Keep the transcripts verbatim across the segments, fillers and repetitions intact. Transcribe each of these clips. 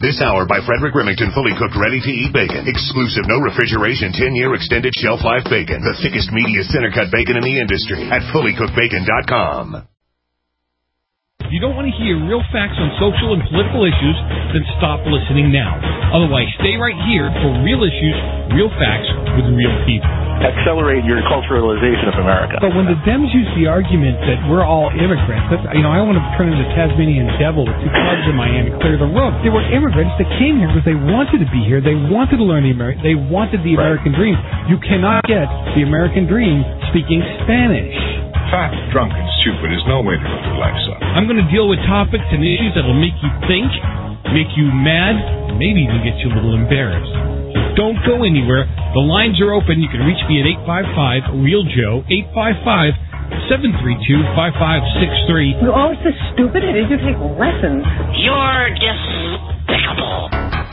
This hour by Frederick Remington, fully cooked, ready-to-eat bacon. Exclusive, no refrigeration, ten-year extended shelf life bacon. The thickest, meatiest center-cut bacon in the industry at fully cooked bacon dot com. If you don't want to hear real facts on social and political issues, then stop listening now. Otherwise, stay right here for real issues, real facts with real people. Accelerate your culturalization of America. But when the Dems use the argument that we're all immigrants, that's, you know, I want to turn into Tasmanian devil with two clubs in my hand and clear the road. They were immigrants that came here because they wanted to be here. They wanted to learn the American. They wanted the right. American dream. You cannot get the American dream speaking Spanish. Fat, drunk, and stupid is no way to live your life, son. I'm going to deal with topics and issues that will make you think, make you mad, maybe even get you a little embarrassed. Don't go anywhere. The lines are open. You can reach me at eight five five, real Joe, eight five five, seven three two, five five six three. You're always so stupid. It is you take lessons. You're despicable.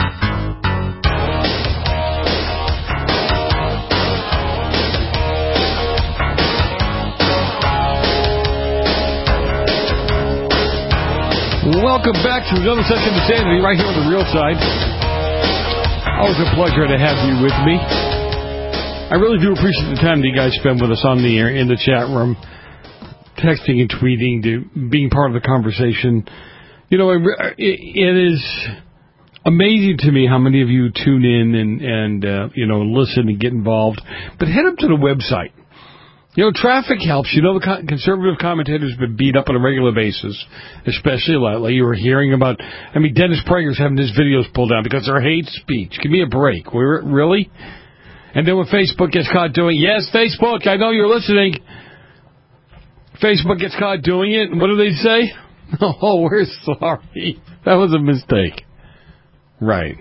Welcome back to another session of Sanity right here on the Real Side. Always a pleasure to have you with me. I really do appreciate the time that you guys spend with us on the air, in the chat room, texting and tweeting, to being part of the conversation. You know, it, it is amazing to me how many of you tune in and, and uh, you know, listen and get involved. But head up to the website. You know, traffic helps. You know, the conservative commentators have been beat up on a regular basis, especially lately. You were hearing about, I mean, Dennis Prager's having his videos pulled down because they're hate speech. Give me a break. We're, really? And then when Facebook gets caught doing, yes, Facebook, I know you're listening. Facebook gets caught doing it, and what do they say? Oh, we're sorry. That was a mistake. Right.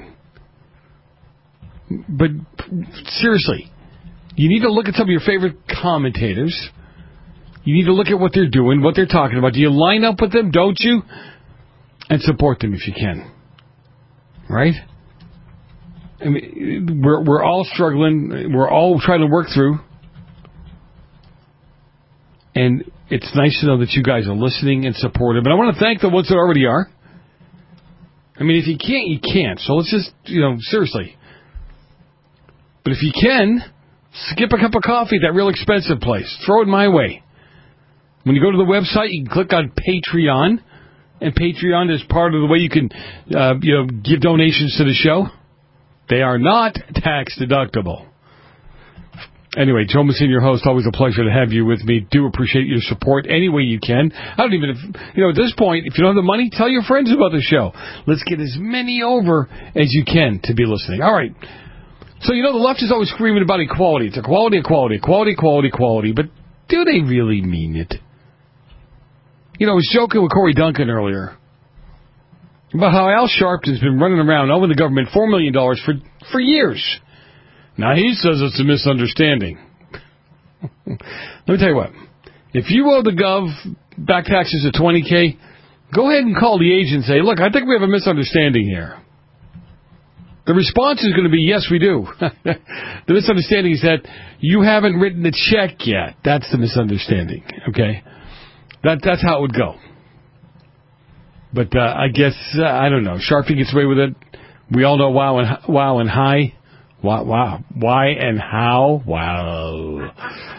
But seriously, you need to look at some of your favorite commentators. You need to look at what they're doing, what they're talking about. Do you line up with them? Don't you? And support them if you can. Right? I mean, we're we're all struggling. We're all trying to work through. And it's nice to know that you guys are listening and supportive. And I want to thank the ones that already are. I mean, if you can't, you can't. So let's just, you know, seriously. But if you can, skip a cup of coffee at that real expensive place. Throw it my way. When you go to the website, you can click on Patreon. And Patreon is part of the way you can uh, you know, give donations to the show. They are not tax deductible. Anyway, Joe Messina, your host, always a pleasure to have you with me. Do appreciate your support any way you can. I don't even, you know, at this point, if you don't have the money, tell your friends about the show. Let's get as many over as you can to be listening. All right. So, you know, the left is always screaming about equality. It's equality, equality, equality, equality, equality. But do they really mean it? You know, I was joking with Corey Duncan earlier about how Al Sharpton's been running around owing the government four million dollars for, for years. Now, he says it's a misunderstanding. Let me tell you what. If you owe the gov back taxes of twenty K, go ahead and call the agent and say, look, I think we have a misunderstanding here. The response is going to be, yes, we do. The misunderstanding is that you haven't written the check yet. That's the misunderstanding, okay? That That's how it would go. But uh, I guess, uh, I don't know. Sharpie gets away with it. We all know wow and, wow and hi. Wow, wow. Why and how? Wow.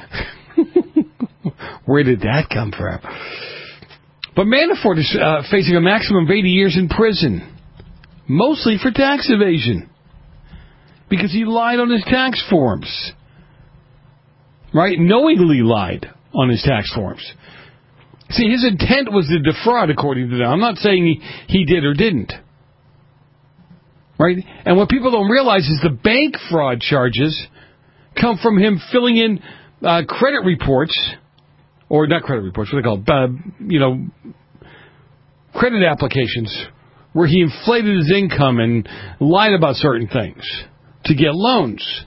Where did that come from? But Manafort is uh, facing a maximum of eighty years in prison. Mostly for tax evasion. Because he lied on his tax forms. Right? Knowingly lied on his tax forms. See, his intent was to defraud, according to them. I'm not saying he, he did or didn't. Right? And what people don't realize is the bank fraud charges come from him filling in uh, credit reports, or not credit reports, what are they called? Uh, you know, credit applications, where he inflated his income and lied about certain things to get loans.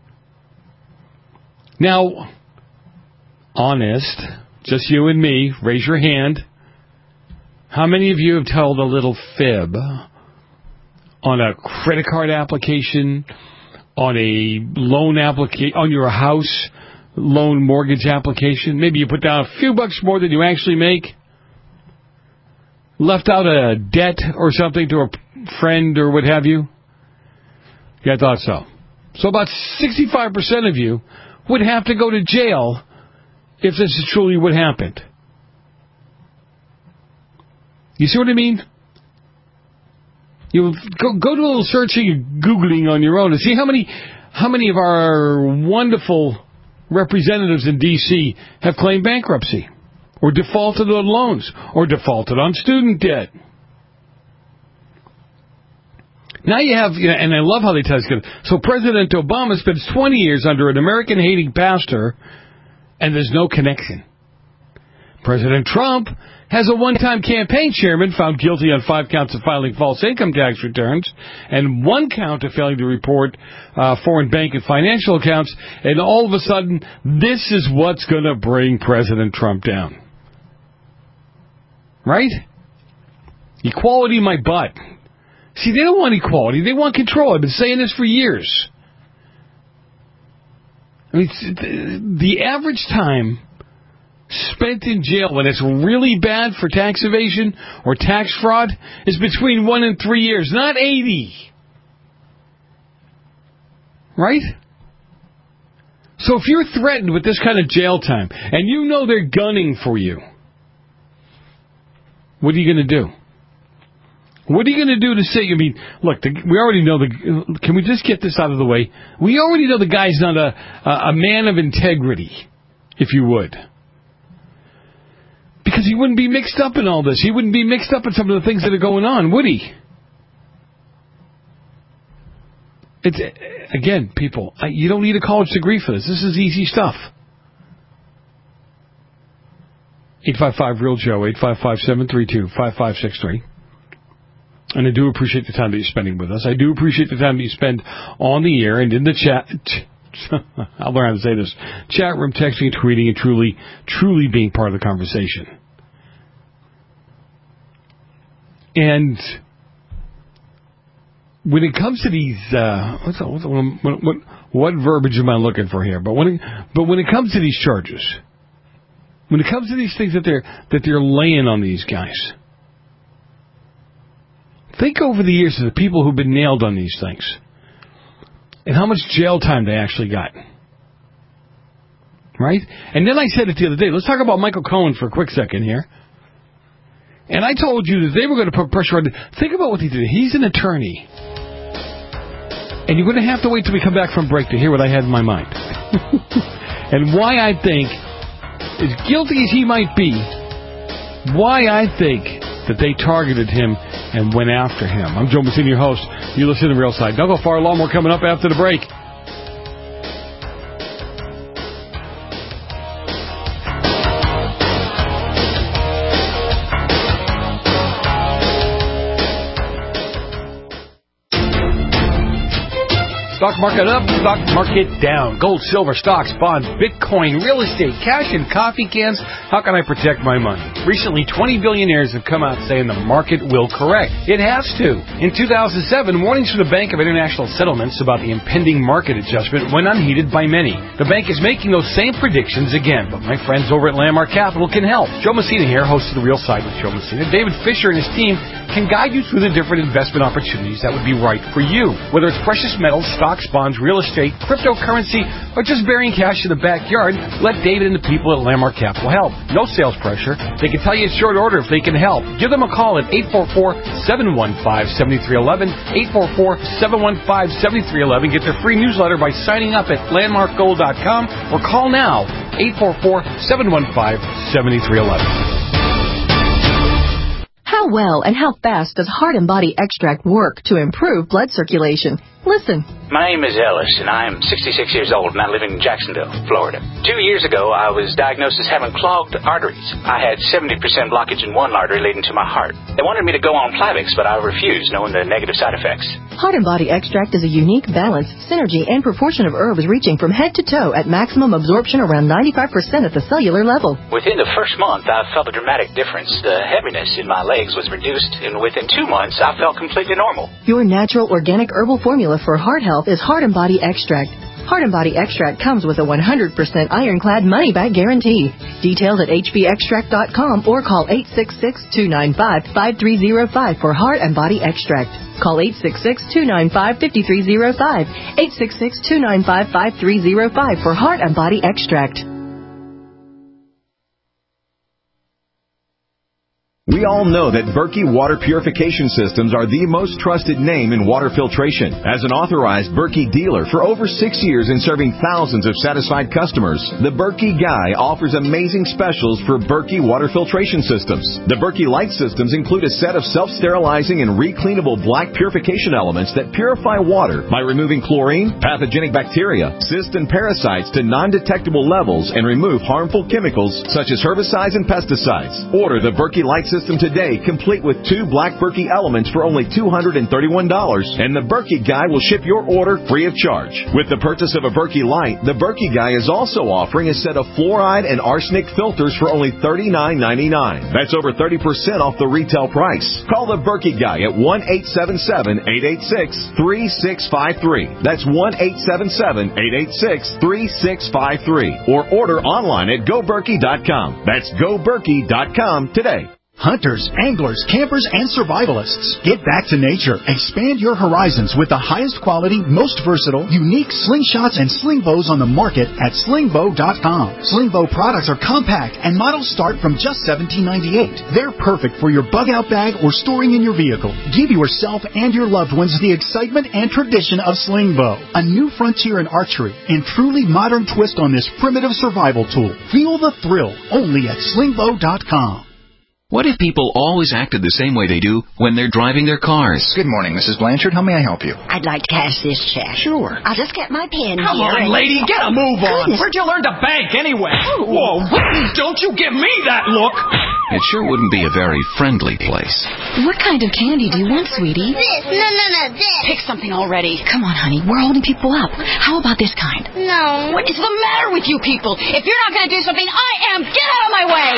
Now, honest, just you and me, raise your hand. How many of you have told a little fib on a credit card application, on a loan application, on your house loan mortgage application? Maybe you put down a few bucks more than you actually make. left out a debt or something to a friend or what have you? Yeah, I thought so. So about sixty-five percent of you would have to go to jail if this is truly what happened. You see what I mean? You go go do a little searching and Googling on your own and see how many how many of our wonderful representatives in D C have claimed bankruptcy or defaulted on loans or defaulted on student debt. Now you have, you know, and I love how they tell us. So President Obama spends twenty years under an American-hating pastor, and there's no connection. President Trump has a one-time campaign chairman found guilty on five counts of filing false income tax returns and one count of failing to report uh, foreign bank and financial accounts, and all of a sudden, this is what's going to bring President Trump down. Right? Equality my butt. See, they don't want equality. They want control. I've been saying this for years. I mean, the average time spent in jail when it's really bad for tax evasion or tax fraud is between one and three years, not eighty. Right? So if you're threatened with this kind of jail time and you know they're gunning for you, what are you going to do? What are you going to do to say, I mean, look, the, we already know the, can we just get this out of the way? We already know the guy's not a, a, a man of integrity, if you would. Because he wouldn't be mixed up in all this. He wouldn't be mixed up in some of the things that are going on, would he? It's, again, people, I, you don't need a college degree for this. This is easy stuff. eight five five real Joe, eight five five, seven three two, five five six three. And I do appreciate the time that you're spending with us. I do appreciate the time that you spend on the air and in the chat. I'll learn how to say this. Chat room, texting, tweeting, and truly, truly being part of the conversation. And when it comes to these, uh, what's, what's, what, what, what verbiage am I looking for here? But when it, but when it comes to these charges, when it comes to these things that they're that they're laying on these guys. Think over the years of the people who've been nailed on these things and how much jail time they actually got. Right? And then I said it the other day. Let's talk about Michael Cohen for a quick second here. And I told you that they were going to put pressure on him. Think about what he did. He's an attorney. And you're going to have to wait till we come back from break to hear what I had in my mind. And why I think, as guilty as he might be, why I think that they targeted him and went after him. I'm Joe Messina, your host. You listen to the Real Side. Don't go far. A lot more coming up after the break. Stock market up, stock market down. Gold, silver, stocks, bonds, Bitcoin, real estate, cash, and coffee cans. How can I protect my money? Recently, twenty billionaires have come out saying the market will correct. It has to. In two thousand seven, warnings from the Bank of International Settlements about the impending market adjustment went unheeded by many. The bank is making those same predictions again, but my friends over at Landmark Capital can help. Joe Messina here, host of The Real Side with Joe Messina. David Fisher and his team can guide you through the different investment opportunities that would be right for you. Whether it's precious metals, stocks, bonds, real estate, cryptocurrency, or just burying cash in the backyard, let David and the people at Landmark Capital help. No sales pressure. They can tell you in short order if they can help. Give them a call at eight four four, seven one five, seven three one one, eight four four, seven one five, seven three one one. Get their free newsletter by signing up at landmark gold dot com or call now, eight four four, seven one five, seven three one one. How well and how fast does Heart and Body Extract work to improve blood circulation? Listen. My name is Ellis, and I am sixty-six years old, and I live in Jacksonville, Florida. Two years ago, I was diagnosed as having clogged arteries. I had seventy percent blockage in one artery leading to my heart. They wanted me to go on Plavix, but I refused, knowing the negative side effects. Heart and Body Extract is a unique balance, synergy, and proportion of herbs reaching from head to toe at maximum absorption around ninety-five percent at the cellular level. Within the first month, I felt a dramatic difference. The heaviness in my legs was reduced, and within two months, I felt completely normal. Your natural organic herbal formula for heart health is Heart and Body Extract. Heart and Body Extract comes with a one hundred percent ironclad money-back guarantee. Details at h b extract dot com or call eight six six, two nine five, five three zero five for Heart and Body Extract. Call eight six six, two nine five, five three zero five, eight six six, two nine five, five three zero five for Heart and Body Extract. We all know that Berkey Water Purification Systems are the most trusted name in water filtration. As an authorized Berkey dealer for over six years and serving thousands of satisfied customers, the Berkey Guy offers amazing specials for Berkey Water Filtration Systems. The Berkey Light Systems include a set of self-sterilizing and recleanable black purification elements that purify water by removing chlorine, pathogenic bacteria, cysts, and parasites to non-detectable levels and remove harmful chemicals such as herbicides and pesticides. Order the Berkey Light System today, complete with two black Berkey elements for only two hundred thirty-one dollars, and the Berkey Guy will ship your order free of charge. With the purchase of a Berkey Light, the Berkey Guy is also offering a set of fluoride and arsenic filters for only thirty-nine ninety-nine. That's over thirty percent off the retail price. Call the Berkey Guy at one eight seven seven, eight eight six, three six five three. That's one eight seven seven, eight eight six, three six five three. Or order online at go berkey dot com. That's go berkey dot com today. Hunters, anglers, campers, and survivalists. Get back to nature. Expand your horizons with the highest quality, most versatile, unique slingshots and sling bows on the market at sling bow dot com. Sling bow products are compact and models start from just seventeen ninety-eight. They're perfect for your bug-out bag or storing in your vehicle. Give yourself and your loved ones the excitement and tradition of sling bow. A new frontier in archery and truly modern twist on this primitive survival tool. Feel the thrill only at sling bow dot com. What if people always acted the same way they do when they're driving their cars? Good morning, Missus Blanchard. How may I help you? I'd like to cash this check. Sure. I'll just get my pen Come here. on, and... lady, get a move on. Goodness. Where'd you learn to bank anyway? Oh. Whoa, don't you give me that look. It sure wouldn't be a very friendly place. What kind of candy do you want, sweetie? This. No, no, no, this. Pick something already. Come on, honey. We're holding people up. How about this kind? No. What is the matter with you people? If you're not going to do something, I am. Get out of my way.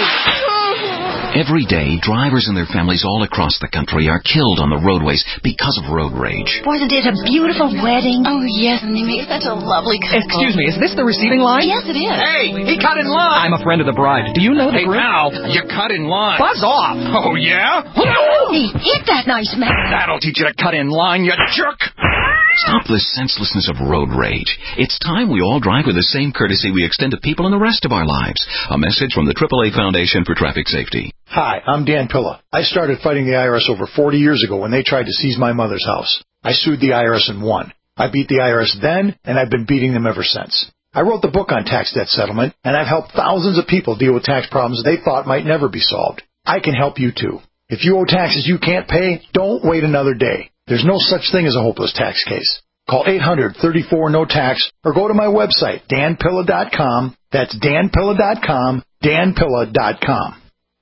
Every day, drivers and their families all across the country are killed on the roadways because of road rage. Wasn't it a beautiful wedding? Oh, yes, and they made such a lovely couple. Excuse me, is this the receiving line? Yes, it is. Hey, he cut in line. I'm a friend of the bride. Do you know the Hey, group? now, you cut in line. Buzz off. Oh, yeah? He hit that nice man. That'll teach you to cut in line, you jerk. Stop the senselessness of road rage. It's time we all drive with the same courtesy we extend to people in the rest of our lives. A message from the triple A Foundation for Traffic Safety. Hi, I'm Dan Pilla. I started fighting the I R S over forty years ago when they tried to seize my mother's house. I sued the I R S and won. I beat the I R S then, and I've been beating them ever since. I wrote the book on tax debt settlement, and I've helped thousands of people deal with tax problems they thought might never be solved. I can help you too. If you owe taxes you can't pay, don't wait another day. There's no such thing as a hopeless tax case. Call eight hundred, thirty-four, no tax or go to my website, dan pilla dot com. That's dan pilla dot com, dan pilla dot com.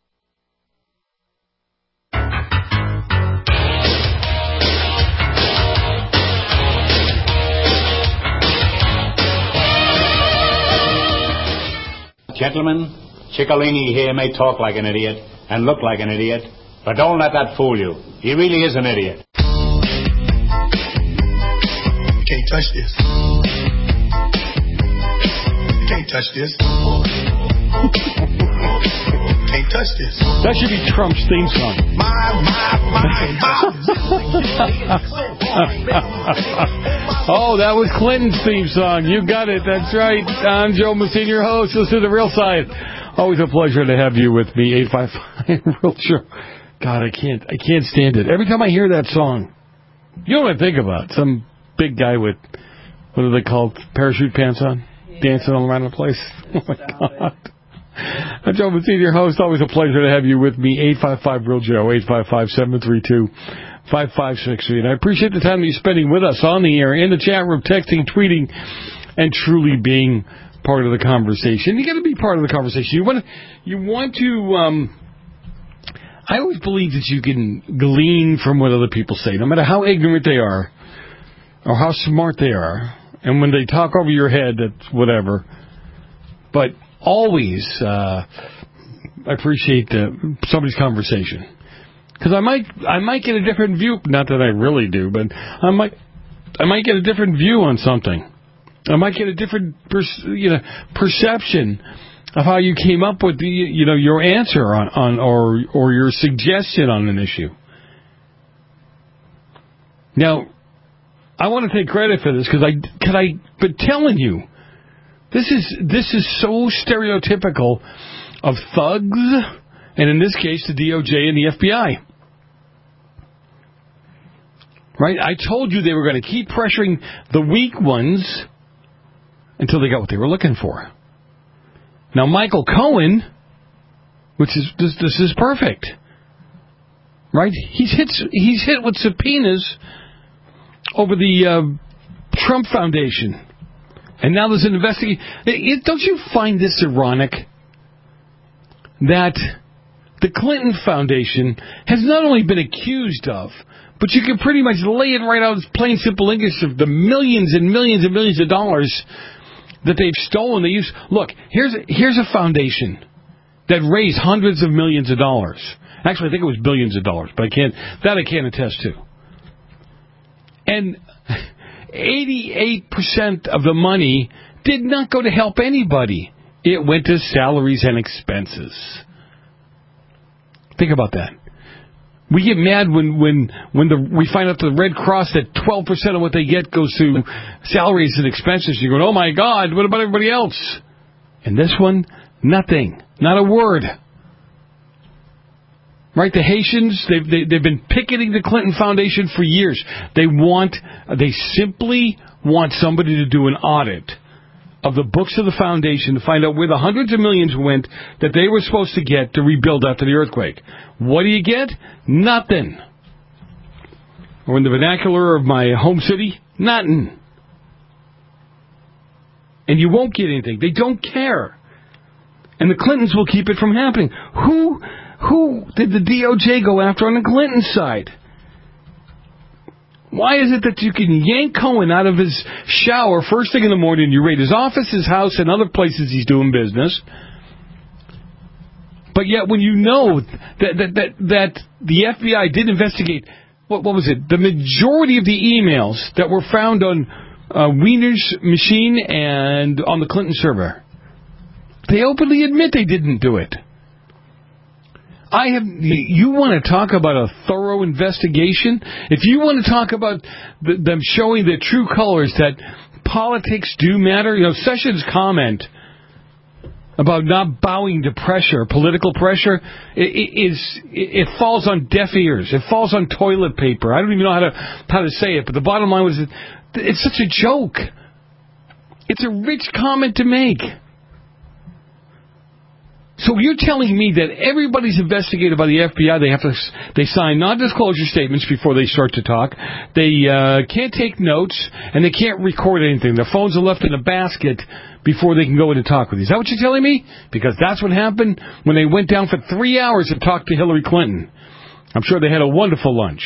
Gentlemen, Ciccolini here may talk like an idiot and look like an idiot, but don't let that fool you. He really is an idiot. You can't touch this. You can't touch this. Can't touch this. That should be Trump's theme song. My, my, my, my. Oh, that was Clinton's theme song. You got it. That's right. I'm Joe Messina, your host. Listen to The Real Side. Always a pleasure to have you with me. eight five five Real Show. God, I can't, I can't stand it. Every time I hear that song, you know what I think about? Some big guy with, what are they called, parachute pants on, dancing all around the place. Oh my God. I'm Joe Messina, your host. Always a pleasure to have you with me. eight five five Real Joe. eight five five, seven three two, five five six three. And I appreciate the time that you're spending with us on the air, in the chat room, texting, tweeting, and truly being part of the conversation. You got to be part of the conversation. You want to, you want to, um, I always believe that you can glean from what other people say, no matter how ignorant they are or how smart they are. And when they talk over your head, that's whatever. But always, uh, I appreciate uh, somebody's conversation. Because I might, I might get a different view. Not that I really do, but I might, I might get a different view on something. I might get a different pers- you know, perception of how you came up with the, you know, your answer on, on or or your suggestion on an issue. Now, I want to take credit for this because I, cause I've been telling you, this is this is so stereotypical of thugs, and in this case, the D O J and the F B I. Right? I told you they were going to keep pressuring the weak ones until they got what they were looking for. Now, Michael Cohen, which is this, this is perfect, right? He's hit he's hit with subpoenas over the uh, Trump Foundation, and now there's an investigation. Don't you find this ironic that the Clinton Foundation has not only been accused of, but you can pretty much lay it right out as plain simple English of the millions and millions and millions of dollars that they've stolen. They use look. Here's a, here's a foundation that raised hundreds of millions of dollars. Actually, I think it was billions of dollars, but I can't that I can't attest to. And eighty-eight percent of the money did not go to help anybody. It went to salaries and expenses. Think about that. We get mad when when when the we find out the Red Cross that twelve percent of what they get goes to salaries and expenses. You go, oh my God, what about everybody else? And this one, nothing, not a word. Right? The Haitians, they've they, they've been picketing the Clinton Foundation for years. They want, they simply want somebody to do an audit of the books of the foundation to find out where the hundreds of millions went that they were supposed to get to rebuild after the earthquake. What do you get? Nothing. Or in the vernacular of my home city, nothing. And you won't get anything. They don't care. And the Clintons will keep it from happening. Who, who did the D O J go after on the Clinton side? Why is it that you can yank Cohen out of his shower first thing in the morning, you raid his office, his house, and other places he's doing business, but yet when you know that that that, that the F B I did investigate, what, what was it, the majority of the emails that were found on uh, Weiner's machine and on the Clinton server, they openly admit they didn't do it. I have. You want to talk about a thorough investigation? If you want to talk about the, them showing the true colors that politics do matter, you know, Sessions' comment about not bowing to pressure, political pressure, it, it is it falls on deaf ears. It falls on toilet paper. I don't even know how to how to say it, but the bottom line was that it's such a joke. It's a rich comment to make. So you're telling me that everybody's investigated by the F B I. They have to they sign non-disclosure statements before they start to talk. They uh, can't take notes, and they can't record anything. Their phones are left in a basket before they can go in and talk with you. Is that what you're telling me? Because that's what happened when they went down for three hours to talk to Hillary Clinton. I'm sure they had a wonderful lunch.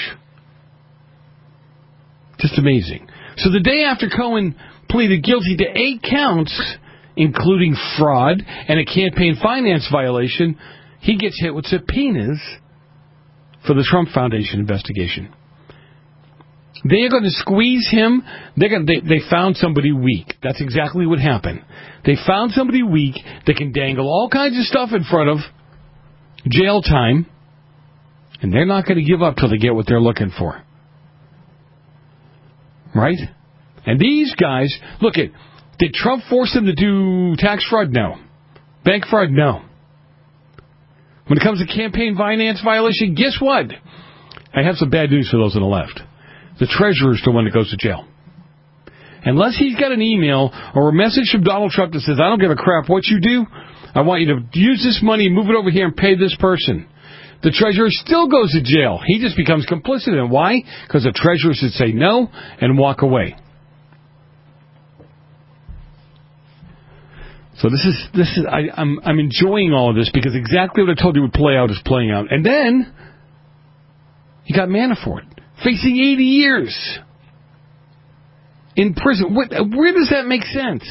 Just amazing. So the day after Cohen pleaded guilty to eight counts, including fraud and a campaign finance violation, he gets hit with subpoenas for the Trump Foundation investigation. They are going to squeeze him. They're going to, they, they found somebody weak. That's exactly what happened. They found somebody weak that can dangle all kinds of stuff in front of jail time, and they're not going to give up till they get what they're looking for. Right? And these guys, look at, did Trump force them to do tax fraud? No. Bank fraud? No. When it comes to campaign finance violation, guess what? I have some bad news for those on the left. The treasurer's the one that goes to jail. Unless he's got an email or a message from Donald Trump that says, I don't give a crap what you do. I want you to use this money, move it over here, and pay this person. The treasurer still goes to jail. He just becomes complicit. And why? Because the treasurer should say no and walk away. So this is this is I, I'm I'm enjoying all of this because exactly what I told you would play out is playing out. And then you got Manafort facing eighty years in prison. What, where does that make sense?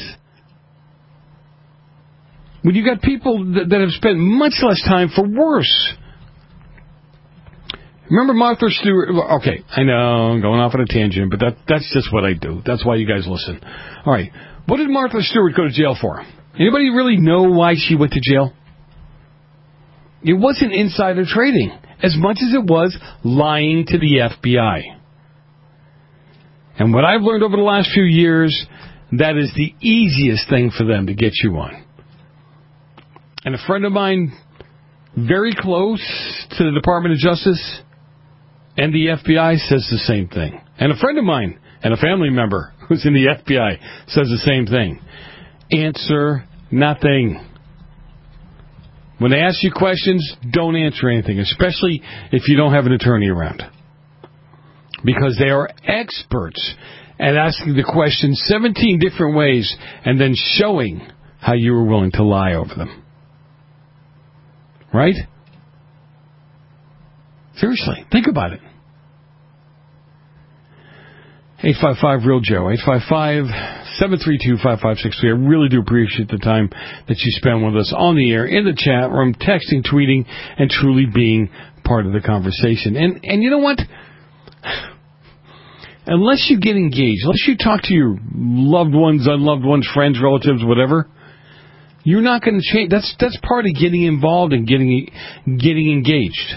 When you got people that, that have spent much less time for worse. Remember Martha Stewart? Okay, I know, I'm going off on a tangent, but that that's just what I do. That's why you guys listen. All right, what did Martha Stewart go to jail for? Anybody really know why she went to jail? It wasn't insider trading as much as it was lying to the F B I. And what I've learned over the last few years, that is the easiest thing for them to get you on. And a friend of mine, very close to the Department of Justice and the F B I, says the same thing. And a friend of mine and a family member who's in the F B I says the same thing. Answer nothing. When they ask you questions, don't answer anything, especially if you don't have an attorney around. Because they are experts at asking the question seventeen different ways and then showing how you were willing to lie over them. Right? Seriously, think about it. eight five five real Joe, eight five five, seven three two, five five six three. I really do appreciate the time that you spend with us on the air, in the chat room, texting, tweeting, and truly being part of the conversation. And and you know what? Unless you get engaged, unless you talk to your loved ones, unloved ones, friends, relatives, whatever, you're not going to change. That's that's part of getting involved and getting getting engaged.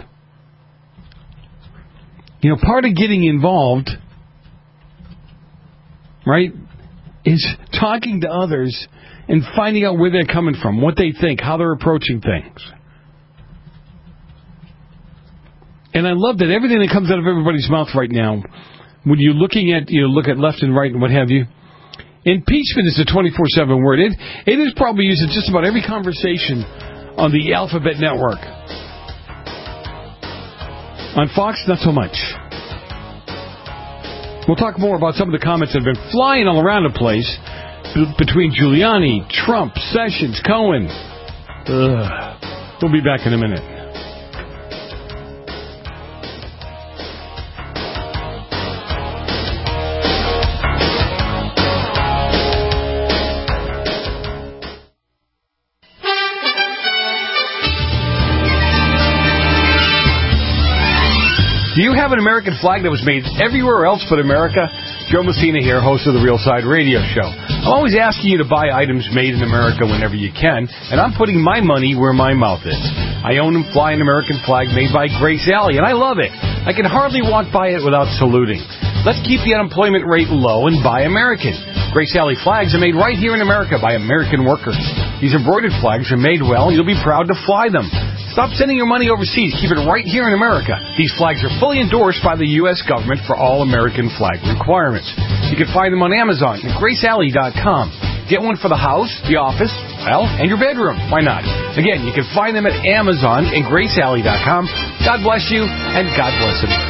You know, part of getting involved, right, is talking to others and finding out where they're coming from, what they think, how they're approaching things. And I love that everything that comes out of everybody's mouth right now, when you're looking at, you know, look at left and right and what have you, impeachment is a twenty-four seven word. It, it is probably used in just about every conversation on the Alphabet Network. On Fox, not so much. We'll talk more about some of the comments that have been flying all around the place between Giuliani, Trump, Sessions, Cohen. Ugh. We'll be back in a minute. Do you have an American flag that was made everywhere else but America? Joe Messina here, host of the Real Side Radio Show. I'm always asking you to buy items made in America whenever you can, and I'm putting my money where my mouth is. I own and fly an American flag made by Grace Alley, and I love it. I can hardly walk by it without saluting. Let's keep the unemployment rate low and buy American. Grace Alley flags are made right here in America by American workers. These embroidered flags are made well, and you'll be proud to fly them. Stop sending your money overseas. Keep it right here in America. These flags are fully endorsed by the U S government for all American flag requirements. You can find them on Amazon at grace alley dot com. Get one for the house, the office, well, and your bedroom. Why not? Again, you can find them at Amazon and grace alley dot com. God bless you, and God bless America.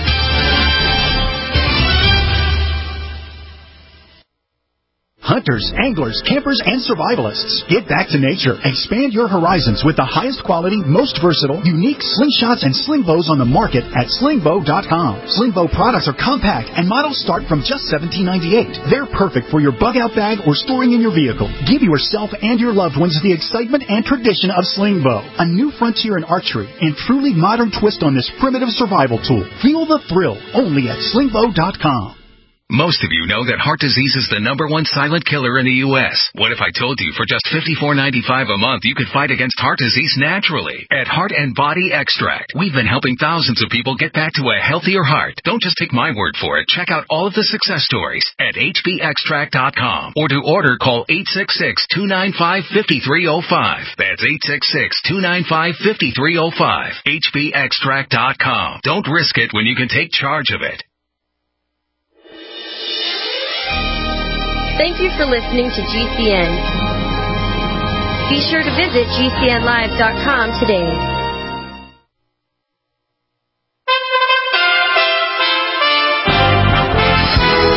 Hunters, anglers, campers, and survivalists. Get back to nature. Expand your horizons with the highest quality, most versatile, unique slingshots and sling bows on the market at sling bow dot com. Sling bow products are compact and models start from just seventeen ninety-eight. They're perfect for your bug-out bag or storing in your vehicle. Give yourself and your loved ones the excitement and tradition of sling bow, a new frontier in archery and truly modern twist on this primitive survival tool. Feel the thrill only at sling bow dot com. Most of you know that heart disease is the number one silent killer in the U S What if I told you for just fifty-four ninety-five a month you could fight against heart disease naturally? At Heart and Body Extract, we've been helping thousands of people get back to a healthier heart. Don't just take my word for it. Check out all of the success stories at h b extract dot com. Or to order, call eight six six, two nine five, five three zero five. That's eight six six, two nine five, five three zero five. h b extract dot com. Don't risk it when you can take charge of it. Thank you for listening to G C N. Be sure to visit G C N live dot com today. You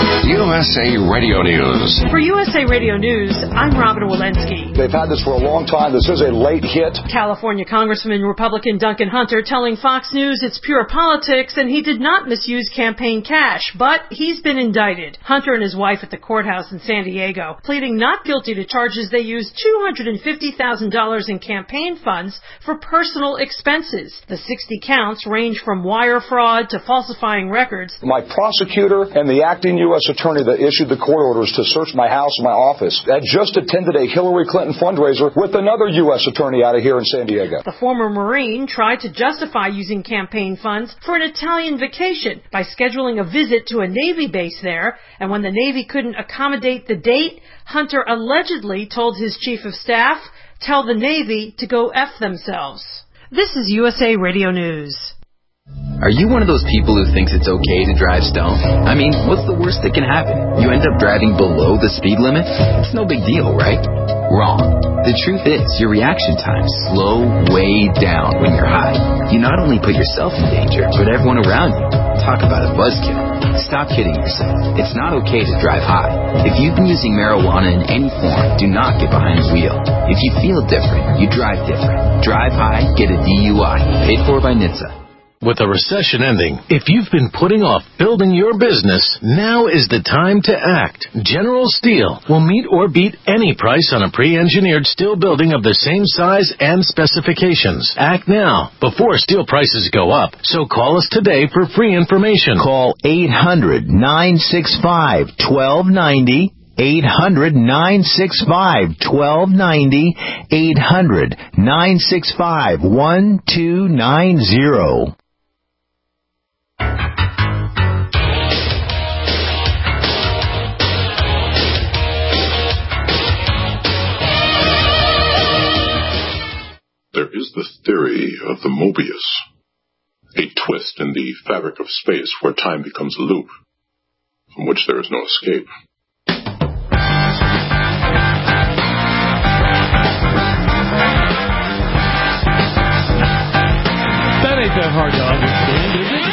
U S A Radio News. For U S A Radio News, I'm Robin Walensky. They've had this for a long time. This is a late hit. California Congressman Republican Duncan Hunter telling Fox News it's pure politics and he did not misuse campaign cash, but he's been indicted. Hunter and his wife at the courthouse in San Diego, pleading not guilty to charges they used two hundred fifty thousand dollars in campaign funds for personal expenses. The sixty counts range from wire fraud to falsifying records. My prosecutor and the acting U S attorney that issued the court orders to search my house and my office had just attended a Hillary Clinton fundraiser with another U S attorney out of here in San Diego. The former Marine tried to justify using campaign funds for an Italian vacation by scheduling a visit to a Navy base there, and when the Navy couldn't accommodate the date, Hunter allegedly told his chief of staff, "Tell the Navy to go F themselves." This is U S A Radio News. Are you one of those people who thinks it's okay to drive stoned? I mean, what's the worst that can happen? You end up driving below the speed limit? It's no big deal, right? Wrong. The truth is, your reaction times slow way down when you're high. You not only put yourself in danger, but everyone around you. Talk about a buzzkill. Stop kidding yourself. It's not okay to drive high. If you've been using marijuana in any form, do not get behind the wheel. If you feel different, you drive different. Drive high, get a D U I. Paid for by N H T S A. With the recession ending, if you've been putting off building your business, now is the time to act. General Steel will meet or beat any price on a pre-engineered steel building of the same size and specifications. Act now, before steel prices go up. So call us today for free information. Call eight hundred, nine six five, one two nine zero. eight hundred, nine six five, one two nine zero. eight hundred, nine six five, one two nine zero. There is the theory of the Mobius, a twist in the fabric of space where time becomes a loop, from which there is no escape. That ain't that hard to understand, is it?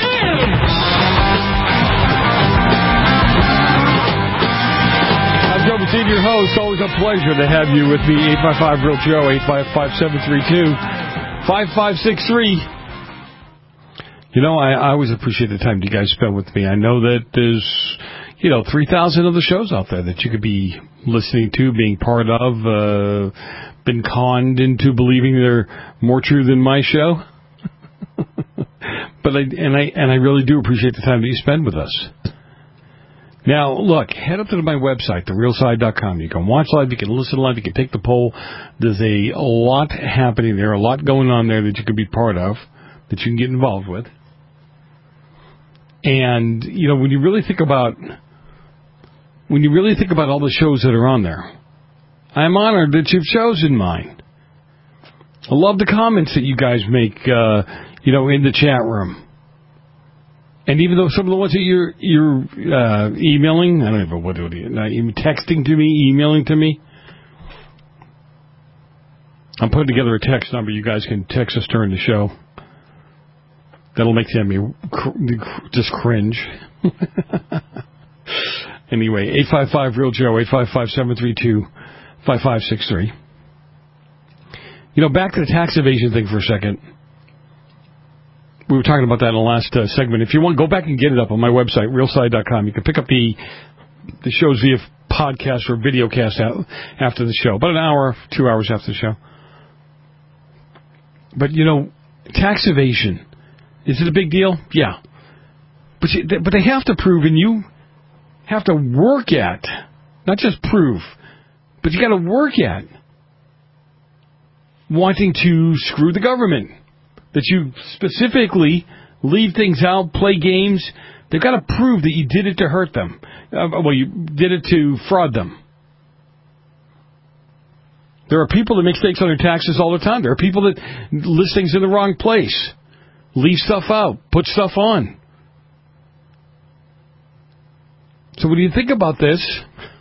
I'm Joe Messina, your host. Always a pleasure to have you with me. eight five five real Joe, eight five five, seven three two, five five six three. You know, I, I always appreciate the time you guys spend with me. I know that there's, you know, three thousand other shows out there that you could be listening to, being part of, uh, been conned into believing they're more true than my show. But I, and I and I really do appreciate the time that you spend with us. Now, look, head up to my website, the real side dot com. You can watch live, you can listen live, you can take the poll. There's a lot happening there, a lot going on there that you can be part of, that you can get involved with. And, you know, when you really think about, when you really think about all the shows that are on there, I'm honored that you've chosen mine. I love the comments that you guys make, uh, you know, in the chat room. And even though some of the ones that you're you're uh, emailing, I don't know what do you, not even texting to me, emailing to me. I'm putting together a text number. You guys can text us during the show. That'll make them cr- just cringe. Anyway, eight five five real Joe, eight five five, seven three two, five five six three. You know, back to the tax evasion thing for a second. We were talking about that in the last uh, segment. If you want, go back and get it up on my website, real side dot com. You can pick up the the shows via podcast or video cast out after the show. About an hour, two hours after the show. But, you know, tax evasion, is it a big deal? Yeah. But you, but they have to prove, and you have to work at, not just prove, but you got to work at wanting to screw the government. That you specifically leave things out, play games. They've got to prove that you did it to hurt them. Uh, well, you did it to fraud them. There are people that make mistakes on their taxes all the time. There are people that list things in the wrong place, leave stuff out, put stuff on. So when you think about this,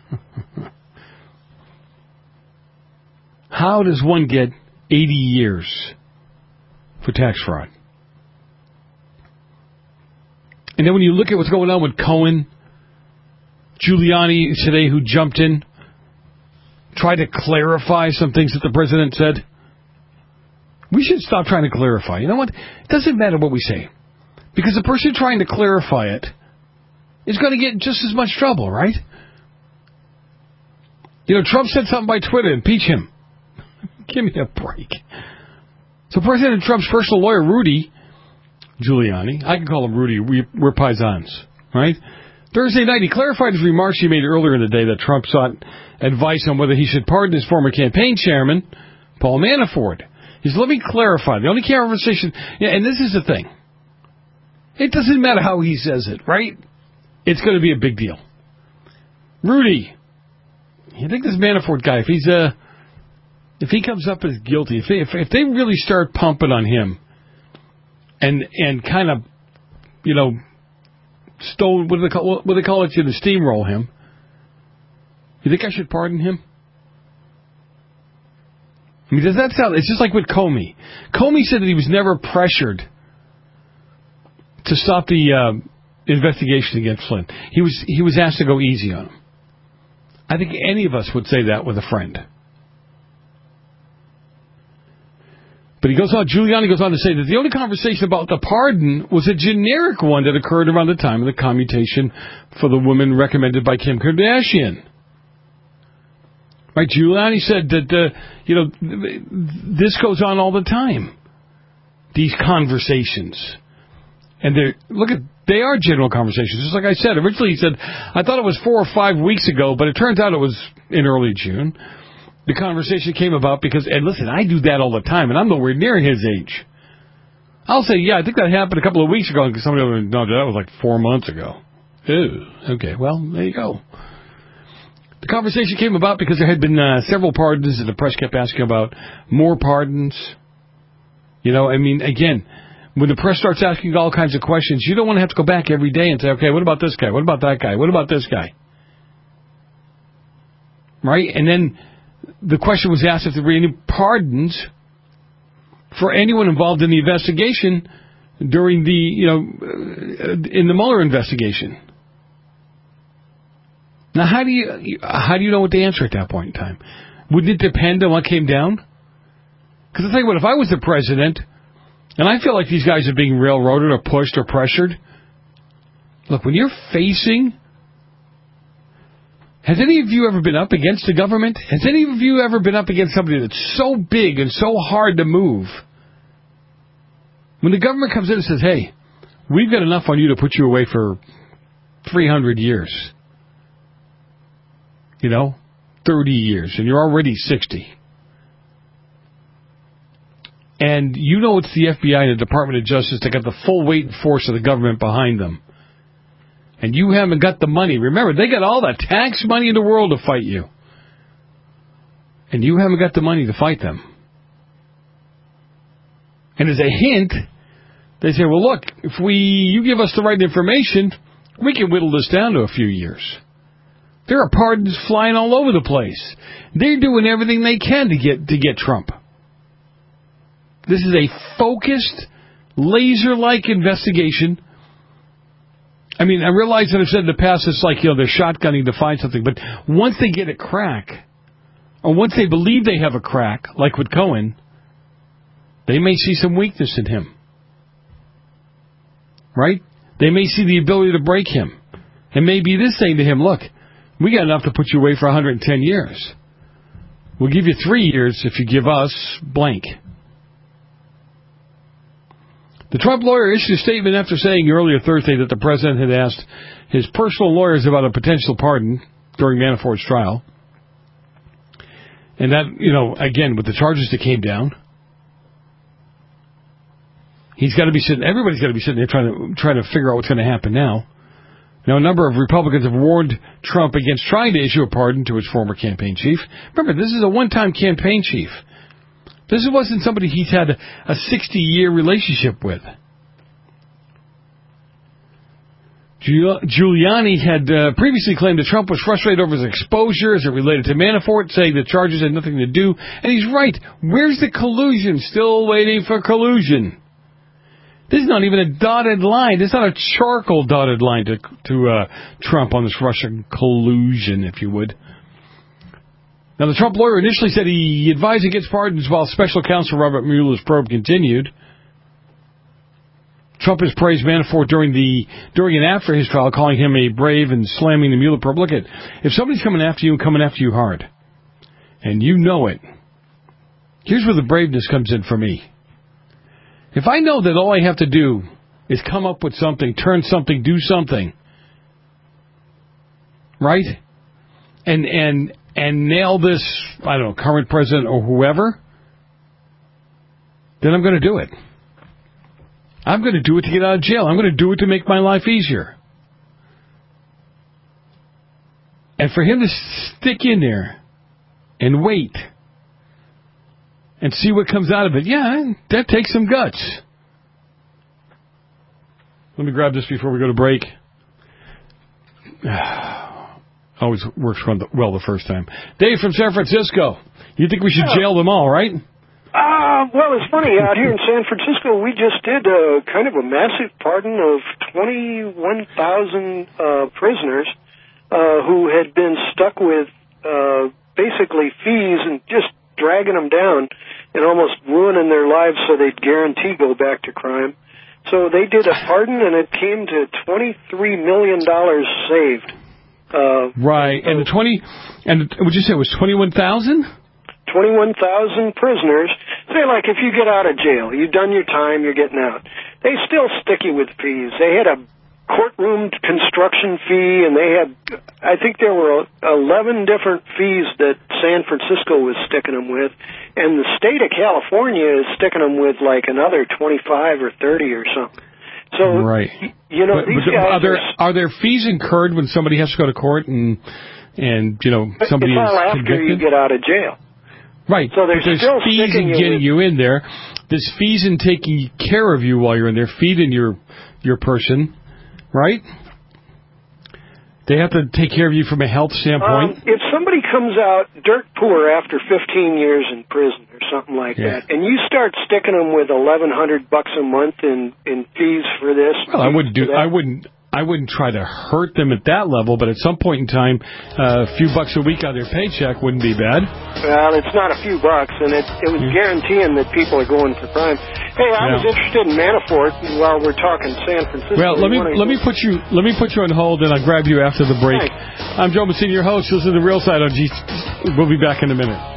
how does one get eighty years for tax fraud? And then when you look at what's going on with Cohen Giuliani today, who jumped in, tried to clarify some things that the president said. We should stop trying to clarify. You know what? It doesn't matter what we say. Because the person trying to clarify it is going to get just as much trouble, right? You know, Trump said something by Twitter, impeach him. Give me a break. So President Trump's personal lawyer, Rudy Giuliani, I can call him Rudy, we, we're paisans, right? Thursday night, he clarified his remarks he made earlier in the day that Trump sought advice on whether he should pardon his former campaign chairman, Paul Manafort. He said, let me clarify. The only conversation, yeah, and this is the thing. It doesn't matter how he says it, right? It's going to be a big deal. Rudy, you think this Manafort guy, if he's uh, if he comes up as guilty, if they, if, if they really start pumping on him and and kind of, you know, stole, what do they call, what do they call it, to steamroll him, you think I should pardon him? I mean, does that sound, it's just like with Comey. Comey said that he was never pressured to stop the uh, investigation against Flynn. He was he was asked to go easy on him. I think any of us would say that with a friend. But he goes on, Giuliani goes on to say that the only conversation about the pardon was a generic one that occurred around the time of the commutation for the woman recommended by Kim Kardashian. Right, Giuliani said that, uh, you know, this goes on all the time. These conversations. And they're, look at, they are general conversations. Just like I said, originally he said, I thought it was four or five weeks ago, but it turns out it was in early June. The conversation came about because, and listen, I do that all the time, and I'm nowhere near his age. I'll say, yeah, I think that happened a couple of weeks ago, because somebody will know that was like four months ago. Ew. Okay, well, there you go. The conversation came about because there had been uh, several pardons, and the press kept asking about more pardons. You know, I mean, again, when the press starts asking all kinds of questions, you don't want to have to go back every day and say, okay, what about this guy? What about that guy? What about this guy? Right? And then the question was asked if there were any pardons for anyone involved in the investigation during the, you know, in the Mueller investigation. Now, how do you how do you know what to answer at that point in time? Wouldn't it depend on what came down? Because I'll tell you what, if I was the president, and I feel like these guys are being railroaded or pushed or pressured, look, when you're facing... Has any of you ever been up against the government? Has any of you ever been up against somebody that's so big and so hard to move? When the government comes in and says, hey, we've got enough on you to put you away for three hundred years. You know, thirty years, and you're already sixty. And you know it's the F B I and the Department of Justice that got the full weight and force of the government behind them. And you haven't got the money. Remember, they got all the tax money in the world to fight you. And you haven't got the money to fight them. And as a hint, they say, well, look, if we you give us the right information, we can whittle this down to a few years. There are pardons flying all over the place. They're doing everything they can to get to get Trump. This is a focused, laser-like investigation. I mean, I realize that I've said in the past it's like, you know, they're shotgunning to find something. But once they get a crack, or once they believe they have a crack, like with Cohen, they may see some weakness in him. Right? They may see the ability to break him. And maybe this saying to him, look, we got enough to put you away for one hundred ten years. We'll give you three years if you give us blank. The Trump lawyer issued a statement after saying earlier Thursday that the president had asked his personal lawyers about a potential pardon during Manafort's trial. And that, you know, again, with the charges that came down, he's got to be sitting, everybody's got to be sitting there trying to, trying to figure out what's going to happen now. Now, a number of Republicans have warned Trump against trying to issue a pardon to his former campaign chief. Remember, this is a one-time campaign chief. This wasn't somebody he's had a sixty-year relationship with. Giuliani had uh, previously claimed that Trump was frustrated over his exposure as it related to Manafort, saying the charges had nothing to do. And he's right. Where's the collusion? Still waiting for collusion. This is not even a dotted line. This is not a charcoal dotted line to to uh, Trump on this Russian collusion, if you would. Now, the Trump lawyer initially said he advised against pardons while special counsel Robert Mueller's probe continued. Trump has praised Manafort during the during and after his trial, calling him a brave and slamming the Mueller probe. Look at, if somebody's coming after you and coming after you hard, and you know it, here's where the braveness comes in for me. If I know that all I have to do is come up with something, turn something, do something, right, and and and nail this, I don't know, current president or whoever, then I'm going to do it. I'm going to do it to get out of jail. I'm going to do it to make my life easier. And for him to stick in there and wait and see what comes out of it, yeah, that takes some guts. Let me grab this before we go to break. Always works well the first time. Dave from San Francisco. You think we should jail them all, right? Uh, well, it's funny. Out here in San Francisco, we just did a kind of a massive pardon of twenty-one thousand uh, prisoners uh, who had been stuck with uh, basically fees and just dragging them down and almost ruining their lives so they'd guarantee go back to crime. So they did a pardon, and it came to twenty-three million dollars saved. Uh, right, and the twenty, and would you say it was twenty-one thousand? twenty-one thousand prisoners. Say, like, if you get out of jail, you've done your time, you're getting out. They still stick you with fees. They had a courtroom construction fee, and they had, I think there were eleven different fees that San Francisco was sticking them with, and the state of California is sticking them with, like, another twenty-five or thirty or something. So, right. you know, but, these but guys are there, are, are there fees incurred when somebody has to go to court and, and you know, somebody it's all is after convicted? you get out of jail. Right. So there's, there's still fees in you getting with, you in there. There's fees in taking care of you while you're in there, feeding your your person, right? They have to take care of you from a health standpoint. Um, if somebody comes out dirt poor after fifteen years in prison or something like yeah. that, and you start sticking them with eleven hundred bucks a month in in fees for this, well, I wouldn't do. I wouldn't. I wouldn't try to hurt them at that level, but at some point in time, uh, a few bucks a week on their paycheck wouldn't be bad. Well, it's not a few bucks, and it, it was yeah. guaranteeing that people are going for crime. Hey, I yeah. was interested in Manafort while we're talking San Francisco. Well, let me let me put you let me put you on hold, and I'll grab you after the break. Thanks. I'm Joe Massini, your host. This is The Real Side on G. We'll be back in a minute.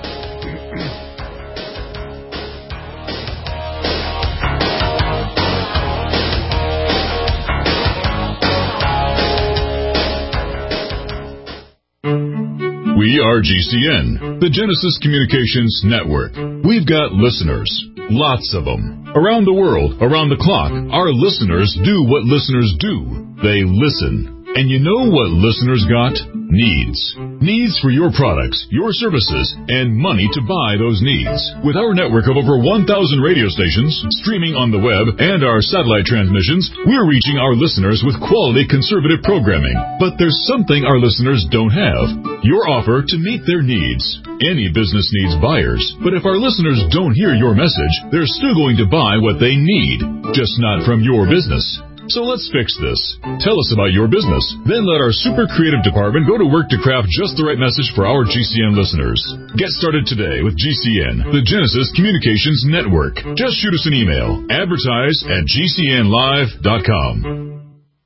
We are G C N, the Genesis Communications Network. We've got listeners, lots of them. Around the world, around the clock, our listeners do what listeners do. They listen. And you know what listeners got? Needs. Needs for your products, your services, and money to buy those needs. With our network of over one thousand radio stations, streaming on the web, and our satellite transmissions, we're reaching our listeners with quality conservative programming. But there's something our listeners don't have. Your offer to meet their needs. Any business needs buyers, but if our listeners don't hear your message, they're still going to buy what they need, just not from your business. So let's fix this. Tell us about your business. Then let our super creative department go to work to craft just the right message for our G C N listeners. Get started today with G C N, the Genesis Communications Network. Just shoot us an email. Advertise at G C N live dot com.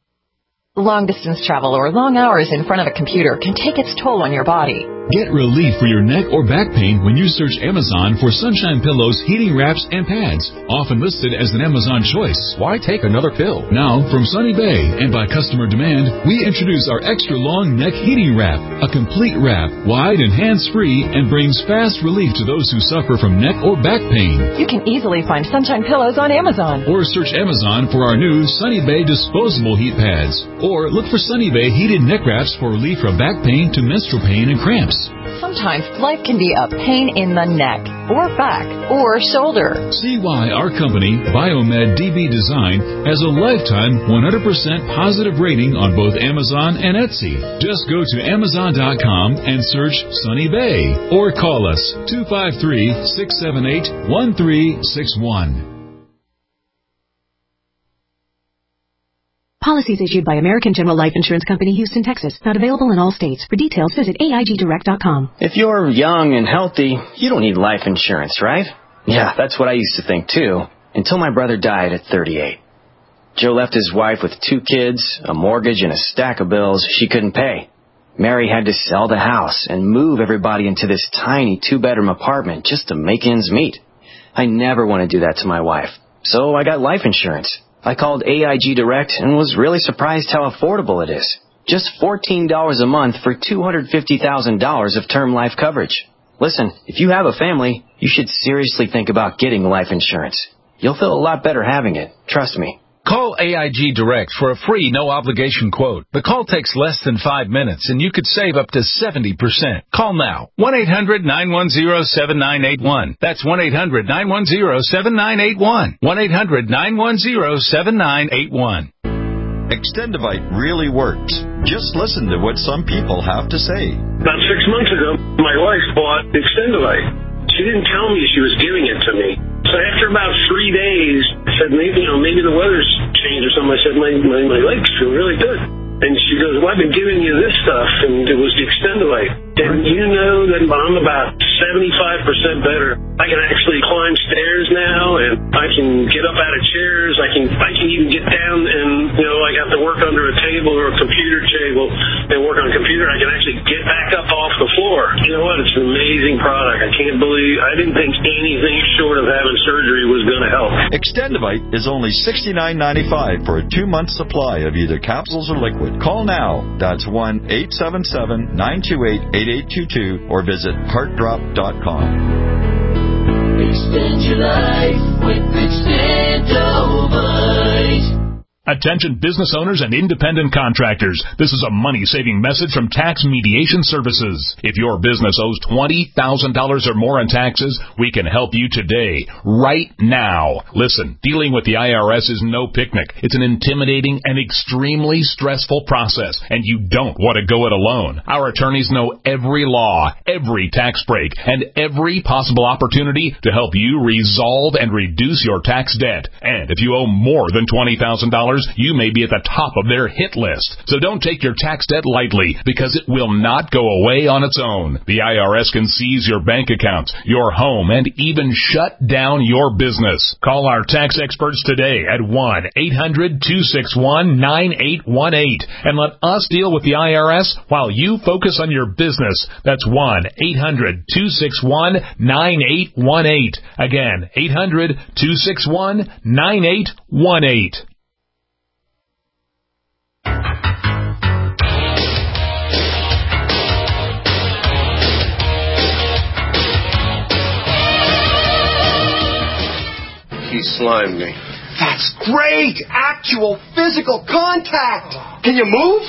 Long-distance travel or long hours in front of a computer can take its toll on your body. Get relief for your neck or back pain when you search Amazon for Sunshine Pillows, heating wraps, and pads, often listed as an Amazon choice. Why take another pill? Now, from Sunny Bay, and by customer demand, we introduce our extra long neck heating wrap, a complete wrap, wide and hands-free, and brings fast relief to those who suffer from neck or back pain. You can easily find Sunshine Pillows on Amazon. Or search Amazon for our new Sunny Bay disposable heat pads. Or look for Sunny Bay heated neck wraps for relief from back pain to menstrual pain and cramps. Sometimes life can be a pain in the neck, or back, or shoulder. See why our company, Biomed D B Design, has a lifetime one hundred percent positive rating on both Amazon and Etsy. Just go to Amazon dot com and search Sunny Bay, or call us two five three, six seven eight, one three six one. Policies issued by American General Life Insurance Company, Houston, Texas. Not available in all states. For details, visit A I G direct dot com. If you're young and healthy, you don't need life insurance, right? Yeah, that's what I used to think, too, until my brother died at thirty-eight. Joe left his wife with two kids, a mortgage, and a stack of bills she couldn't pay. Mary had to sell the house and move everybody into this tiny two-bedroom apartment just to make ends meet. I never want to do that to my wife, so I got life insurance. I called A I G Direct and was really surprised how affordable it is. Just fourteen dollars a month for two hundred fifty thousand dollars of term life coverage. Listen, if you have a family, you should seriously think about getting life insurance. You'll feel a lot better having it, trust me. Call A I G Direct for a free, no-obligation quote. The call takes less than five minutes, and you could save up to seventy percent. Call now. one eight hundred nine one zero seven nine eight one. That's one eight hundred nine one zero seven nine eight one. one eight hundred nine one zero seven nine eight one. Extendivite really works. Just listen to what some people have to say. About six months ago, my wife bought Extendivite. She didn't tell me she was giving it to me. So after about three days, I said, maybe, you know, maybe the weather's changed or something. I said, my, my, my legs feel really good. And she goes, well, I've been giving you this stuff, and it was the Extendivite. And you know that I'm about seventy-five percent better. I can actually climb stairs now, and I can get up out of chairs. I can I can even get down and, you know, like have to work under a table or a computer table and work on a computer. I can actually get back up off the floor. You know what? It's an amazing product. I can't believe, I didn't think anything short of having surgery was going to help. Extendivite is only sixty-nine ninety-five for a two-month supply of either capsules or liquid. Call now. That's one eight seven seven nine two eight eight eight two two or visit heart drop dot com. Extend your life with Extendivite. Attention business owners and independent contractors. This is a money-saving message from Tax Mediation Services. If your business owes twenty thousand dollars or more in taxes, we can help you today, right now. Listen, dealing with the I R S is no picnic. It's an intimidating and extremely stressful process, and you don't want to go it alone. Our attorneys know every law, every tax break, and every possible opportunity to help you resolve and reduce your tax debt. And if you owe more than twenty thousand dollars, you may be at the top of their hit list. So don't take your tax debt lightly, because it will not go away on its own. The I R S can seize your bank accounts, your home, and even shut down your business. Call our tax experts today at one eight hundred two six one nine eight one eight and let us deal with the I R S while you focus on your business. That's one eight hundred two six one nine eight one eight. Again, eight hundred two six one nine eight one eight. He slimed me. That's great! Actual physical contact! Can you move?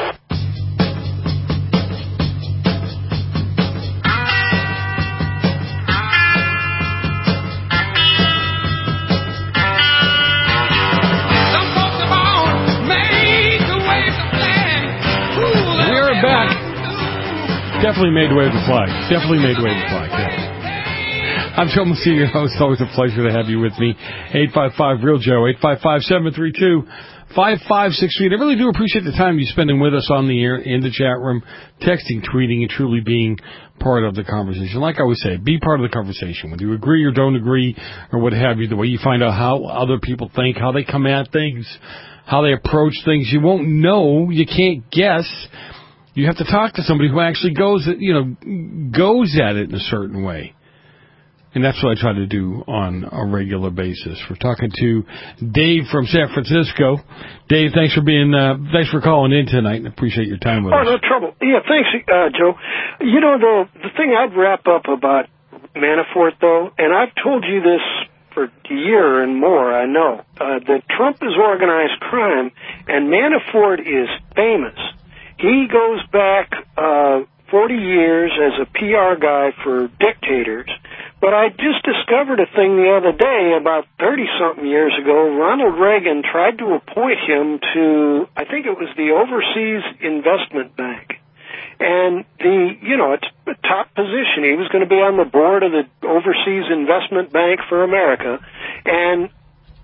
We're back. Definitely made way with the flag. Definitely made way with the flag. Yeah. I'm Joe Messina, your host. Always a pleasure to have you with me. eight five five real Joe, eight five five, seven three two, five five six three. I really do appreciate the time you're spending with us on the air, in the chat room, texting, tweeting, and truly being part of the conversation. Like I always say, be part of the conversation. Whether you agree or don't agree or what have you, the way you find out how other people think, how they come at things, how they approach things, you won't know, you can't guess. You have to talk to somebody who actually goes, you know, goes at it in a certain way. And that's what I try to do on a regular basis. We're talking to Dave from San Francisco. Dave, thanks for being, uh, thanks for calling in tonight, and appreciate your time with oh, us. Oh, no trouble. Yeah, thanks, uh, Joe. You know, the the thing I'd wrap up about Manafort, though, and I've told you this for a year and more, I know, uh, that Trump is organized crime, and Manafort is famous. He goes back uh, forty years as a P R guy for dictators. But I just discovered a thing the other day, about thirty-something years ago. Ronald Reagan tried to appoint him to, I think it was the Overseas Investment Bank. And the, you know, it's a top position. He was going to be on the board of the Overseas Investment Bank for America. And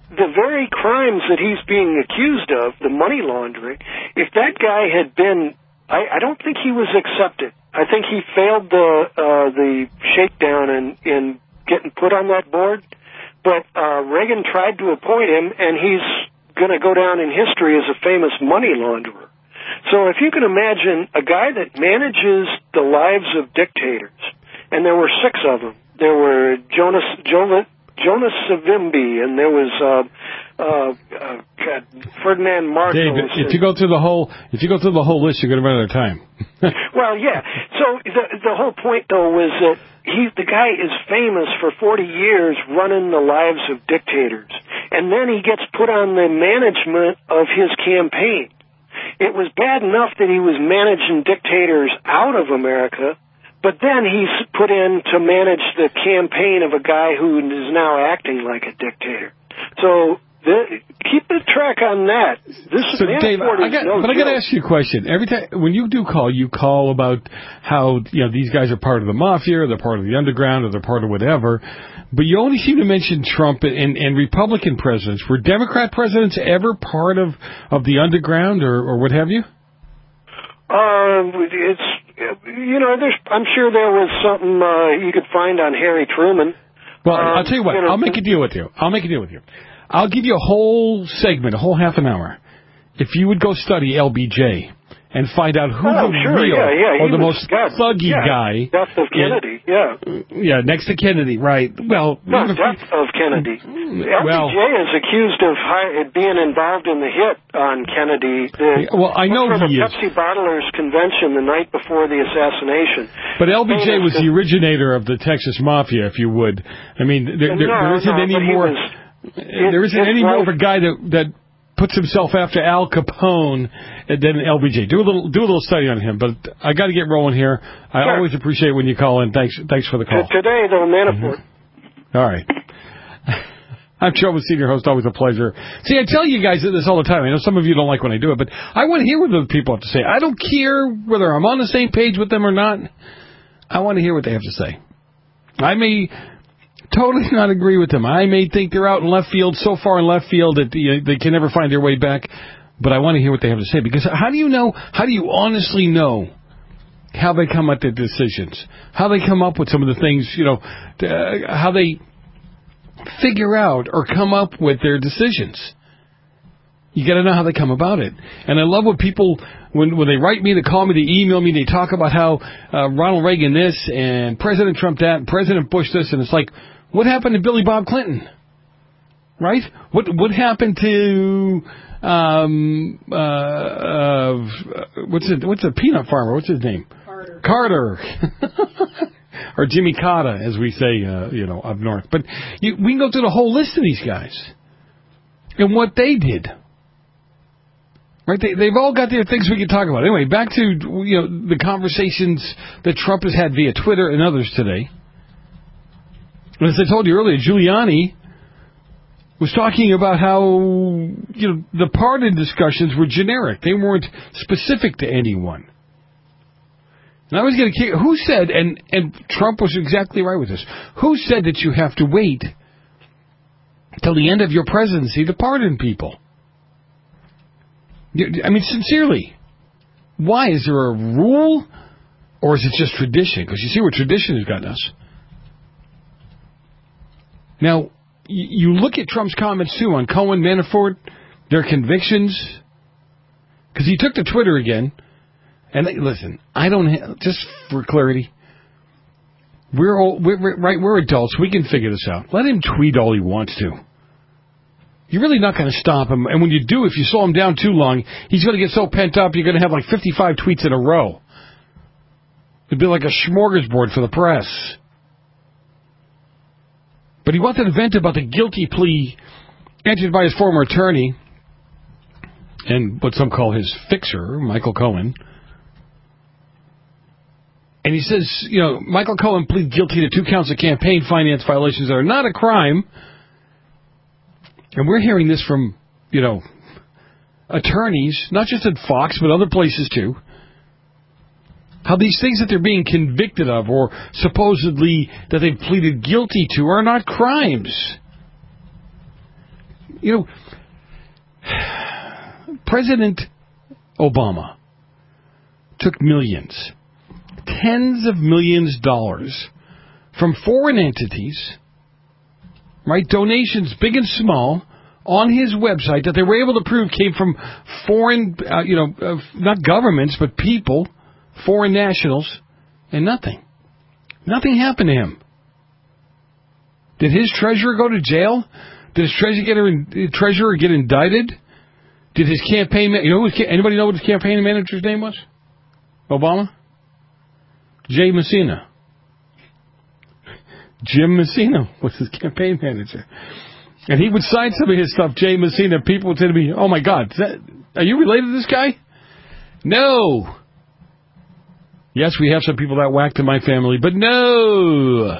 the very crimes that he's being accused of, the money laundering, if that guy had been, I, I don't think he was accepted. I think he failed the uh, the shakedown in, in getting put on that board. But uh, Reagan tried to appoint him, and he's going to go down in history as a famous money launderer. So if you can imagine a guy that manages the lives of dictators, and there were six of them. There were Jonas Jonas, Jonas Savimbi, and there was uh, uh, uh, God, Ferdinand Marcos. Dave, if you go through the whole if you go through the whole list, you're going to run out of time. Well, yeah. So the the whole point, though, was that he the guy is famous for forty years running the lives of dictators, and then he gets put on the management of his campaign. It was bad enough that he was managing dictators out of America, but then he's put in to manage the campaign of a guy who is now acting like a dictator. So the, keep the track on that. This so, is Dave, I got, no but I got to joke. ask you a question. Every time when you do call, you call about how you know these guys are part of the mafia, or they're part of the underground, or they're part of whatever. But you only seem to mention Trump and, and Republican presidents. Were Democrat presidents ever part of, of the underground or, or what have you? Um, it's you know, there's. I'm sure there was something uh, you could find on Harry Truman. Well, um, I'll tell you what. You know, I'll make a deal with you. I'll make a deal with you. I'll give you a whole segment, a whole half an hour, if you would go study L B J and find out who oh, the sure, real yeah, yeah. or He the was, most God, thuggy yeah, guy. Death of Kennedy, yeah. Yeah, next to Kennedy, right. Well, no, death of Kennedy. Well, L B J is accused of high, being involved in the hit on Kennedy. The, well, I know for he the is. Pepsi Bottlers Convention the night before the assassination. But L B J was the originator of the Texas Mafia, if you would. I mean, there, there, no, there isn't no, any but he more. was- there isn't his any more of wife- a guy that that puts himself after Al Capone than L B J. Do a little do a little study on him. But I got to get rolling here. I Sure. always appreciate when you call in. Thanks thanks for the call. Today, though, Manafort. Mm-hmm. All right. I'm Joe, the senior host. Always a pleasure. See, I tell you guys this all the time. I know some of you don't like when I do it, but I want to hear what the people have to say. I don't care whether I'm on the same page with them or not. I want to hear what they have to say. I may totally not agree with them. I may think they're out in left field, so far in left field that you know, they can never find their way back. But I want to hear what they have to say, because how do you know? How do you honestly know how they come at their decisions? How they come up with some of the things, you know, uh, how they figure out or come up with their decisions. You got to know how they come about it. And I love when people, when when they write me, they call me, they email me, they talk about how uh, Ronald Reagan this and President Trump that and President Bush this, and it's like, what happened to Billy Bob Clinton? Right? What what happened to um uh, uh what's it what's a peanut farmer? What's his name? Carter. Carter. Or Jimmy Carter, as we say, uh, you know, up north. But you, we can go through the whole list of these guys and what they did. Right? They, they've all got their things we can talk about. Anyway, back to you know the conversations that Trump has had via Twitter and others today. And as I told you earlier, Giuliani was talking about how you know the pardon discussions were generic; they weren't specific to anyone. And I was going to kick. Who said? And and Trump was exactly right with this. Who said that you have to wait till the end of your presidency to pardon people? I mean, sincerely, why? Is there a rule, or is it just tradition? Because you see where tradition has gotten us. Now, you look at Trump's comments, too, on Cohen, Manafort, their convictions, because he took to Twitter again. And they, listen, I don't have, just for clarity, we're, all, we're, we're right. We're adults. We can figure this out. Let him tweet all he wants to. You're really not going to stop him. And when you do, if you slow him down too long, he's going to get so pent up, you're going to have like fifty-five tweets in a row. It'd be like a smorgasbord for the press. But he wanted to vent about the guilty plea entered by his former attorney and what some call his fixer, Michael Cohen. And he says, you know, Michael Cohen pleaded guilty to two counts of campaign finance violations that are not a crime. And we're hearing this from, you know, attorneys, not just at Fox, but other places too. How these things that they're being convicted of or supposedly that they've pleaded guilty to are not crimes. You know, President Obama took millions, tens of millions of dollars from foreign entities, right? Donations big and small on his website that they were able to prove came from foreign, uh, you know, uh, not governments, but people, foreign nationals, and nothing. Nothing happened to him. Did his treasurer go to jail? Did his treasurer get, in, treasurer get indicted? Did his campaign, you know, his, anybody know what his campaign manager's name was? Obama? Jay Messina. Jim Messina was his campaign manager. And he would sign some of his stuff, Jay Messina. People would say to me, oh my God, is that, are you related to this guy? No. Yes, we have some people that whacked in my family, but no.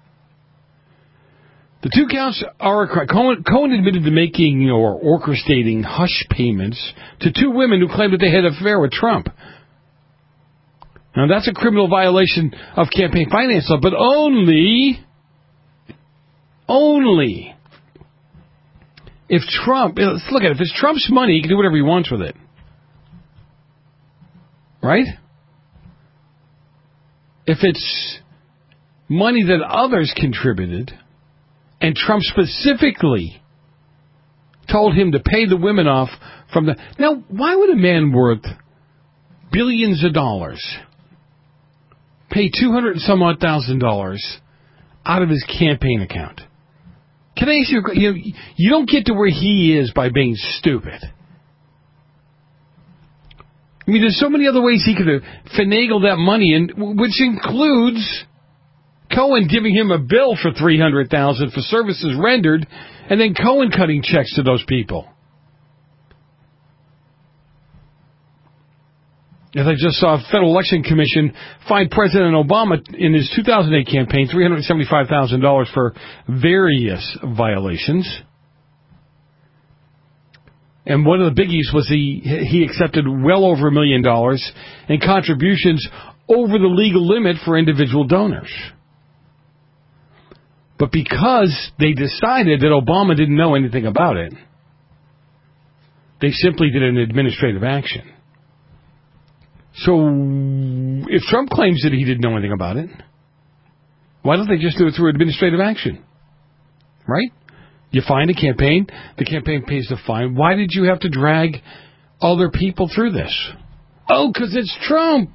The two counts are a crime. Cohen, Cohen admitted to making or orchestrating hush payments to two women who claimed that they had an affair with Trump. Now, that's a criminal violation of campaign finance law, but only, only if Trump, let's look at it, if it's Trump's money, he can do whatever he wants with it. Right? If it's money that others contributed, and Trump specifically told him to pay the women off from the... Now, why would a man worth billions of dollars pay two hundred and some odd thousand dollars out of his campaign account? Can I ask you, you know, you don't get to where he is by being stupid. I mean, there's so many other ways he could have finagled that money, and which includes Cohen giving him a bill for three hundred thousand dollars for services rendered, and then Cohen cutting checks to those people. As I just saw, Federal Election Commission fined President Obama in his two thousand eight campaign three hundred seventy-five thousand dollars for various violations. And one of the biggies was he he accepted well over a million dollars in contributions over the legal limit for individual donors. But because they decided that Obama didn't know anything about it, they simply did an administrative action. So if Trump claims that he didn't know anything about it, why don't they just do it through administrative action? Right? You fine a campaign, the campaign pays the fine. Why did you have to drag other people through this? Oh, because it's Trump.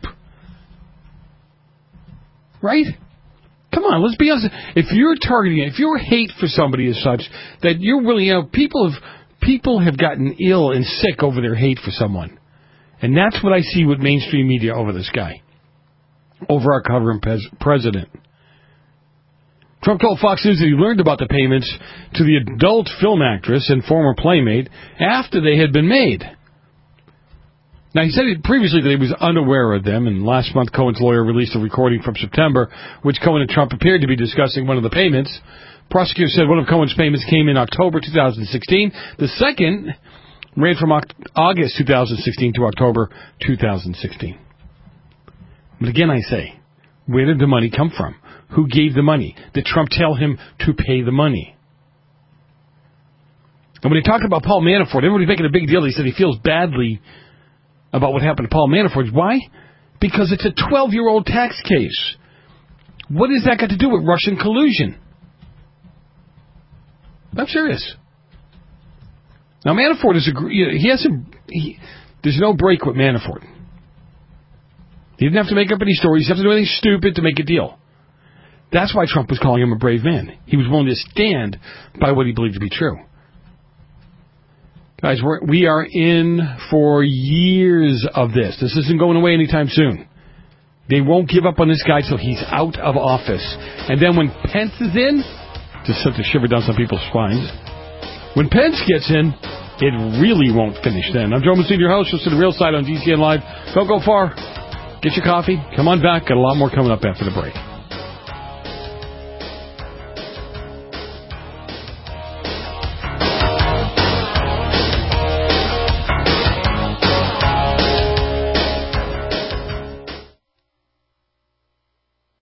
Right? Come on, let's be honest. If you're targeting, if your hate for somebody is such that you're willing, you know, people have, people have gotten ill and sick over their hate for someone. And that's what I see with mainstream media over this guy. Over our covering pres- president. Trump told Fox News that he learned about the payments to the adult film actress and former playmate after they had been made. Now, he said previously that he was unaware of them, and last month Cohen's lawyer released a recording from September, which Cohen and Trump appeared to be discussing one of the payments. Prosecutors said one of Cohen's payments came in October two thousand sixteen. The second ran from August two thousand sixteen to October two thousand sixteen. But again, I say, where did the money come from? Who gave the money? Did Trump tell him to pay the money? And when he talked about Paul Manafort, everybody's making a big deal. He said he feels badly about what happened to Paul Manafort. Why? Because it's a twelve-year-old tax case. What has that got to do with Russian collusion? I'm serious. Now, Manafort is a... He has a... He, there's no break with Manafort. He didn't have to make up any stories. He didn't have to do anything stupid to make a deal. That's why Trump was calling him a brave man. He was willing to stand by what he believed to be true. Guys, we're, we are in for years of this. This isn't going away anytime soon. They won't give up on this guy till he's out of office. And then when Pence is in, just sent a shiver down some people's spines. When Pence gets in, it really won't finish then. I'm Joe Messina, your host. Listen to The Real Side on G C N Live. Don't go far. Get your coffee. Come on back. Got a lot more coming up after the break.